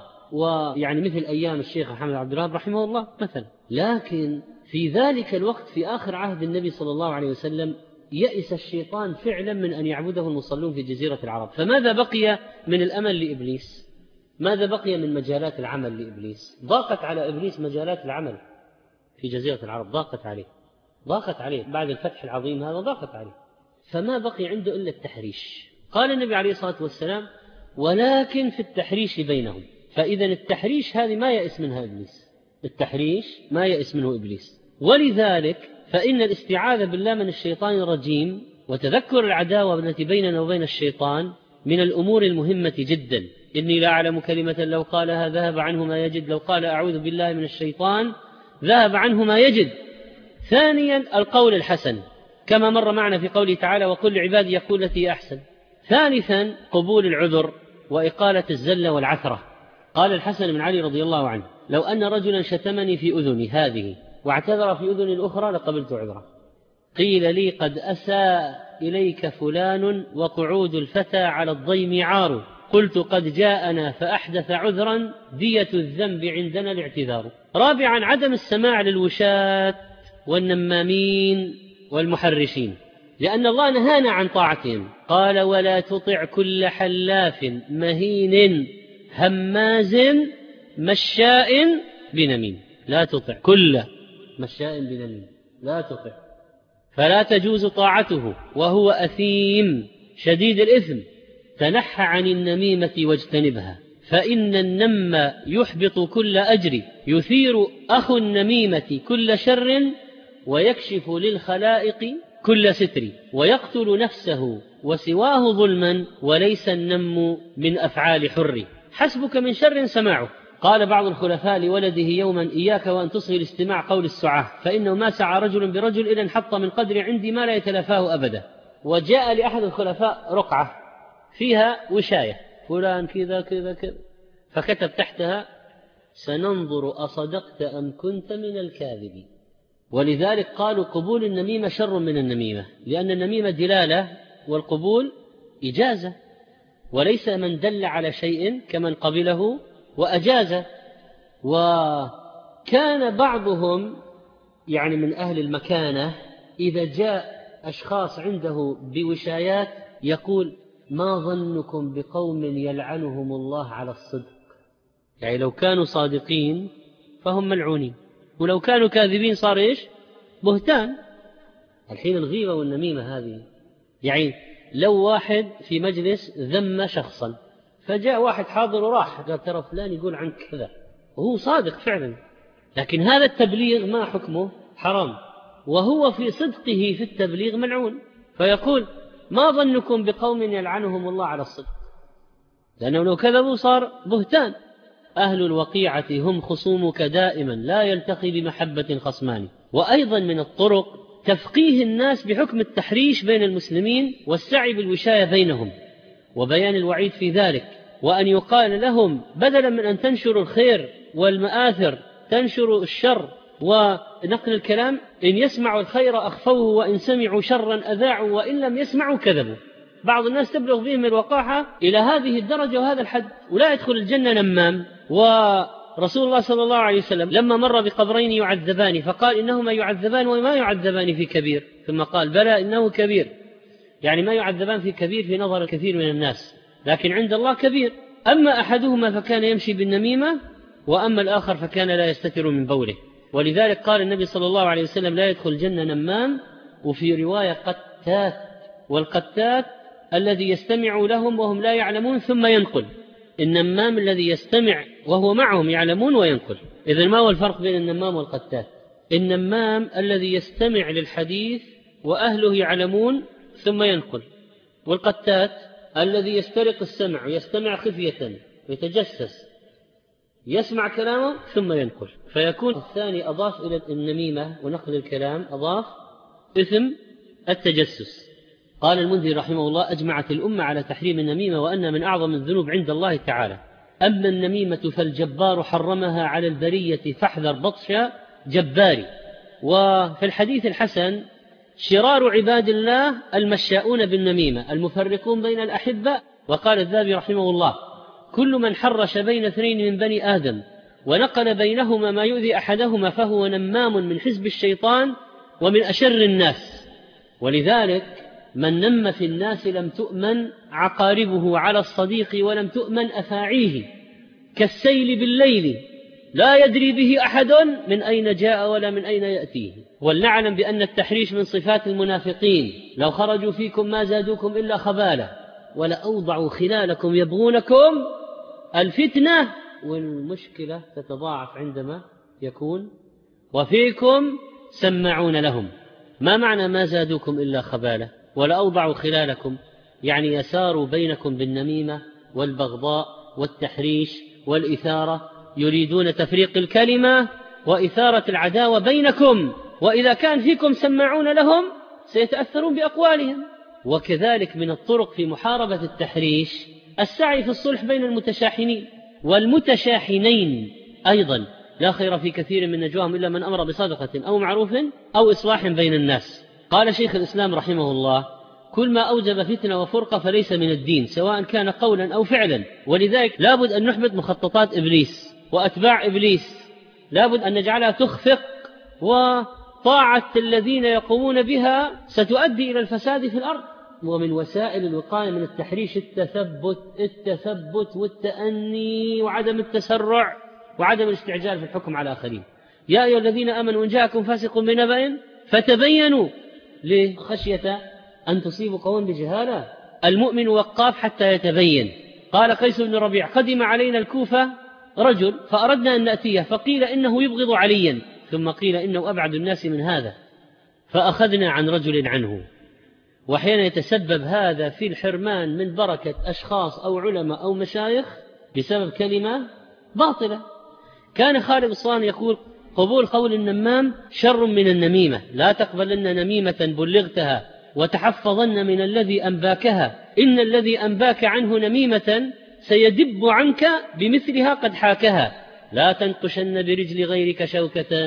مثل أيام الشيخ محمد عبد الوهاب رحمه الله مثلا. لكن في ذلك الوقت في آخر عهد النبي صلى الله عليه وسلم يأس الشيطان فعلا من أن يعبده المصلون في جزيرة العرب. فماذا بقي من الأمل لإبليس؟ ماذا بقي من مجالات العمل لإبليس؟ ضاقت على إبليس مجالات العمل في جزيرة العرب، ضاقت عليه بعد الفتح العظيم هذا، ضاقت عليه. فما بقي عنده إلا التحريش. قال النبي عليه الصلاة والسلام ولكن في التحريش بينهم. فإذا التحريش هذه ما يأس منها إبليس، التحريش ما يأس منه إبليس. ولذلك فإن الاستعاذة بالله من الشيطان الرجيم وتذكر العداوة التي بيننا وبين الشيطان من الأمور المهمة جدا. إني لا أعلم كلمة لو قالها ذهب عنه ما يجد، لو قال أعوذ بالله من الشيطان ذهب عنه ما يجد. ثانيا القول الحسن كما مر معنا في قوله تعالى وقل لعبادي يقول التي أحسن. ثالثا قبول العذر وإقالة الزلة والعثرة. قال الحسن بن علي رضي الله عنه لو أن رجلا شتمني في أذني هذه واعتذر في أذن الأخرى لقبلت عذره. قيل لي قد أساء إليك فلان وقعود الفتى على الضيم عار، قلت قد جاءنا فأحدث عذرا دية الذنب عندنا الاعتذار. رابعا عدم السماع للوشاة والنمامين والمحرشين، لأن الله نهانا عن طاعتهم. قال ولا تطع كل حلاف مهين هماز مشاء بنميم. لا تطع كل مشاء بنميم، لا تطع، فلا تجوز طاعته وهو أثيم شديد الإثم. تنحى عن النميمة واجتنبها فإن النم يحبط كل أجر، يثير أخو النميمة كل شر ويكشف للخلائق كل ستر، ويقتل نفسه وسواه ظلما وليس النم من أفعال حر. حسبك من شر سماعه. قال بعض الخلفاء لولده يوما إياك وأن تصغي لاستماع قول السعاه فإنه ما سعى رجل برجل إلا انحط من قدر عندي ما لا يتلافاه أبدا. وجاء لأحد الخلفاء رقعة فيها وشاية فلان كذا كذا كذا، فكتب تحتها سننظر أصدقت أم كنت من الكاذبين. ولذلك قالوا قبول النميمة شر من النميمة، لأن النميمة دلالة والقبول إجازة، وليس من دل على شيء كمن قبله وأجازه. وكان بعضهم من أهل المكانة إذا جاء أشخاص عنده بوشايات يقول ما ظنكم بقوم يلعنهم الله على الصدق. لو كانوا صادقين فهم ملعونين، ولو كانوا كاذبين صار إيش؟ بهتان. الحين الغيبة والنميمة هذه لو واحد في مجلس ذم شخصا فجاء واحد حاضر وراح قال ترى فلان يقول عنك كذا وهو صادق فعلا، لكن هذا التبليغ ما حكمه؟ حرام، وهو في صدقه في التبليغ ملعون. فيقول ما ظنكم بقوم يلعنهم الله على الصدق، لأنه لو كذبوا صار بهتان. أهل الوقيعة هم خصومك دائما لا يلتقي بمحبة خصمان. وأيضا من الطرق تفقيه الناس بحكم التحريش بين المسلمين والسعي بالوشاية بينهم وبيان الوعيد في ذلك، وأن يقال لهم بدلا من أن تنشروا الخير والمآثر تنشروا الشر ونقل الكلام، إن يسمعوا الخير أخفوه وإن سمعوا شرا أذاعوا وإن لم يسمعوا كذبوا. بعض الناس تبلغ بهم الوقاحة إلى هذه الدرجة وهذا الحد، ولا يدخل الجنة نمام. ورسول الله صلى الله عليه وسلم لما مر بقبرين يعذبان فقال إنهما يعذبان وما يعذبان في كبير، ثم قال بلى إنه كبير، يعني ما يعذبان في كبير في نظر الكثير من الناس، لكن عند الله كبير. أما أحدهما فكان يمشي بالنميمة، وأما الآخر فكان لا يستتر من بوله. ولذلك قال النبي صلى الله عليه وسلم لا يدخل الجنة نمام، وفي رواية قتات، والقتات الذي يستمع لهم وهم لا يعلمون ثم ينقل. النمام الذي يستمع وهو معهم يعلمون وينقل. إذن ما هو الفرق بين النمام والقتات؟ النمام الذي يستمع للحديث وأهله يعلمون ثم ينقل، والقتات الذي يسترق السمع ويستمع خفية ويتجسس، يسمع كلامه ثم ينقل. فيكون الثاني أضاف إلى النميمة ونقل الكلام أضاف إثم التجسس. قال المنذري رحمه الله أجمعت الأمة على تحريم النميمة وأن من أعظم الذنوب عند الله تعالى. أما النميمة فالجبار حرمها على البرية فاحذر بطش جباري. وفي الحديث الحسن شرار عباد الله المشاؤون بالنميمة المفرقون بين الأحبة. وقال الذهبي رحمه الله كل من حرش بين اثنين من بني آدم ونقل بينهما ما يؤذي أحدهما فهو نمام من حزب الشيطان ومن أشر الناس. ولذلك من نم في الناس لم تؤمن عقاربه على الصديق ولم تؤمن أفاعيه، كالسيل بالليل لا يدري به أحد من أين جاء ولا من أين يأتيه. ولنعلم بأن التحريش من صفات المنافقين. لو خرجوا فيكم ما زادوكم إلا خبالة ولأوضعوا خلالكم يبغونكم الفتنة، والمشكلة تتضاعف عندما يكون وفيكم سماعون لهم. ما معنى ما زادوكم إلا خبالة؟ ولأوضعوا خلالكم يعني يساروا بينكم بالنميمة والبغضاء والتحريش والإثارة، يريدون تفريق الكلمة وإثارة العداوة بينكم. وإذا كان فيكم سماعون لهم سيتأثرون بأقوالهم. وكذلك من الطرق في محاربة التحريش السعي في الصلح بين المتشاحنين والمتشاحنين أيضا. لا خير في كثير من نجواهم إلا من أمر بصدقة أو معروف أو إصلاح بين الناس. قال شيخ الإسلام رحمه الله كل ما أوجب فتنة وفرقة فليس من الدين سواء كان قولا أو فعلا. ولذلك لابد أن نحبط مخططات إبليس وأتباع إبليس، لابد أن نجعلها تخفق، وطاعة الذين يقومون بها ستؤدي إلى الفساد في الأرض. ومن وسائل الوقاية من التحريش التثبت والتأني وعدم التسرع وعدم الاستعجال في الحكم على الآخرين. يا أيها الذين آمنوا إن جاءكم فاسق بنبأ فتبينوا لخشية أن تصيبوا قوم بجهالة. المؤمن وقاف حتى يتبين. قال قيس بن ربيع قدم علينا الكوفة رجل فأردنا أن نأتيه فقيل إنه يبغض عليا، ثم قيل إنه أبعد الناس من هذا، فأخذنا عن رجل عنه. وحين يتسبب هذا في الحرمان من بركة أشخاص أو علماء أو مشايخ بسبب كلمة باطلة. كان خالد الصان يقول قبول قول النمام شر من النميمة، لا تقبلن نميمة بلغتها وتحفظن من الذي أنباكها، إن الذي أنباك عنه نميمة سيدب عنك بمثلها قد حاكها، لا تنقشن برجل غيرك شوكة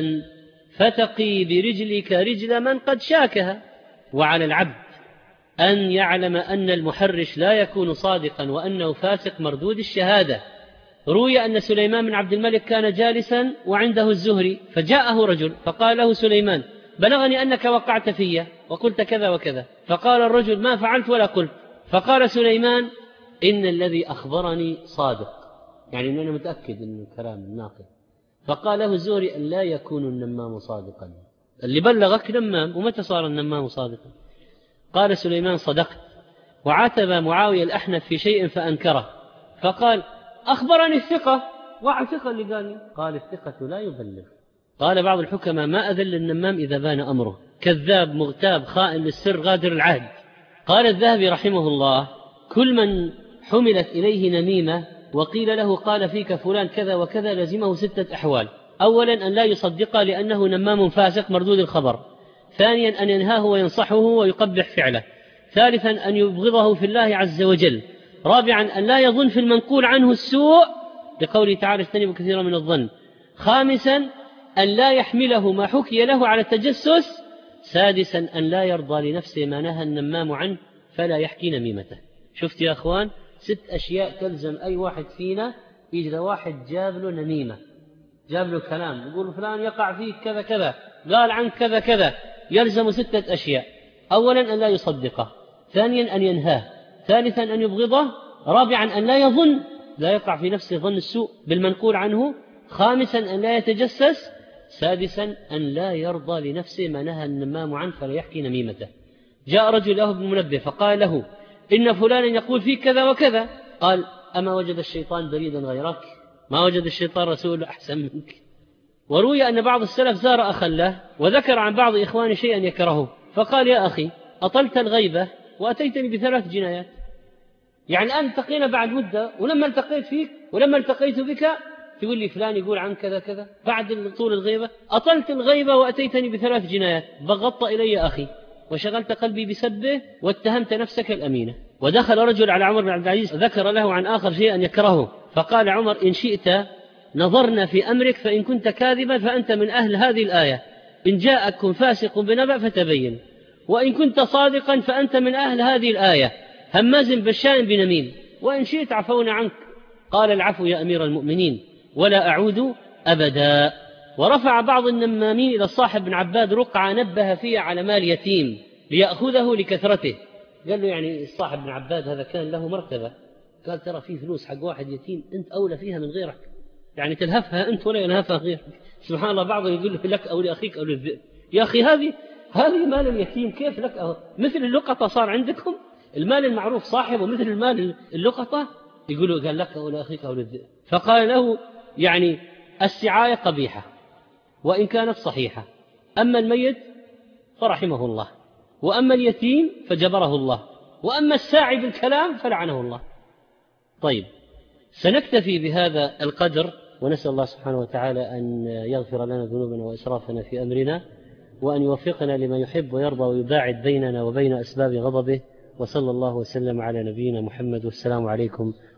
فتقي برجلك رجل من قد شاكها. وعلى العبد أن يعلم أن المحرش لا يكون صادقا وأنه فاسق مردود الشهادة. روي أن سليمان بن عبد الملك كان جالسا وعنده الزهري فجاءه رجل فقال له سليمان بلغني أنك وقعت في وقلت كذا وكذا. فقال الرجل ما فعلت ولا قلت. فقال سليمان إن الذي أخبرني صادق، يعني أنه متأكد أن الكلام الناقل. فقال له الزهري أن لا يكون النمام صادقا، اللي بلغك نمام، ومتى صار النمام صادقا؟ قال سليمان صدقت. وعاتب معاوية الأحنف في شيء فأنكره، فقال أخبرني الثقة، واحد ثقة اللي قال الثقة لا يبلغ. قال بعض الحكماء ما أذل النمام إذا بان أمره، كذاب مغتاب خائن للسر غادر العهد. قال الذهبي رحمه الله كل من حملت إليه نميمة وقيل له قال فيك فلان كذا وكذا لزمه 6 أحوال. أولا أن لا يصدق لأنه نمام فاسق مردود الخبر. ثانيا أن ينهاه وينصحه ويقبح فعله. ثالثا أن يبغضه في الله عز وجل. رابعا أن لا يظن في المنقول عنه السوء لقوله تعالى اجتنبوا كثيرا من الظن. خامسا أن لا يحمله ما حكي له على التجسس. سادسا أن لا يرضى لنفسه ما نهى النمام عنه فلا يحكي نميمته. شفت يا أخوان 6 أشياء تلزم أي واحد فينا. إذا واحد جاب له نميمة، جاب له كلام يقول فلان يقع فيك كذا كذا، قال عنك كذا كذا، يلزم 6 أشياء. أولا أن لا يصدقه، ثانيا أن ينهاه، ثالثا أن يبغضه، رابعا أن لا يظن، لا يقع في نفسه ظن السوء بالمنقول عنه، خامسا أن لا يتجسس، سادسا أن لا يرضى لنفسه ما نهى النمام عنه فلا يحكي نميمته. جاء رجل له ابن منبه فقال له إن فلانا يقول فيك كذا وكذا. قال أما وجد الشيطان بريدا غيرك؟ ما وجد الشيطان رسول أحسن منك. وروي أن بعض السلف زار أخا له وذكر عن بعض إخوانه شيئا يكرهه، فقال يا أخي أطلت الغيبة وأتيتني ب3 جنايات، يعني الآن التقينا بعد مدة، ولما التقيت فيك ولما التقيت بك تقول لي فلان يقول عن كذا كذا بعد طول الغيبة. أطلت الغيبة وأتيتني ب3 جنايات، بغضت إلي أخي وشغلت قلبي بسبه واتهمت نفسك الأمينة. ودخل رجل على عمر بن عبد العزيز ذكر له عن آخر شيئا يكرهه، فقال عمر إن شئت نظرنا في أمرك فإن كنت كاذبا فأنت من أهل هذه الآية، إن جاءكم فاسق بنبأ فتبين، وإن كنت صادقا فأنت من أهل هذه الآية، هماز بشاء بنميم، وإن شئت عفونا عنك. قال العفو يا أمير المؤمنين ولا أعود أبدا. ورفع بعض النمامين إلى الصاحب بن عباد رقعة نبه فيها على مال يتيم ليأخذه لكثرته. قال له يعني الصاحب بن عباد هذا كان له مرتبة، قال ترى فيه فلوس حق واحد يتيم أنت أولى فيها من غيرك، يعني تلهفها أنت ولا يلهفها غيرك. سبحان الله، بعضهم يقول له لك أو لأخيك أو للذئب. يا أخي هذه مال اليتيم كيف لك أو مثل اللقطة صار عندكم المال المعروف صاحبه مثل المال اللقطة، يقولوا قال لك أو لأخيك أو للذئب. فقال له يعني السعاية قبيحة وإن كانت صحيحة، أما الميت فرحمه الله، وأما اليتيم فجبره الله، وأما الساعي بالكلام فلعنه الله. طيب، سنكتفي بهذا القدر، ونسأل الله سبحانه وتعالى أن يغفر لنا ذنوبنا وإسرافنا في أمرنا، وأن يوفقنا لما يحب ويرضى ويباعد بيننا وبين أسباب غضبه. وصلى الله وسلم على نبينا محمد، والسلام عليكم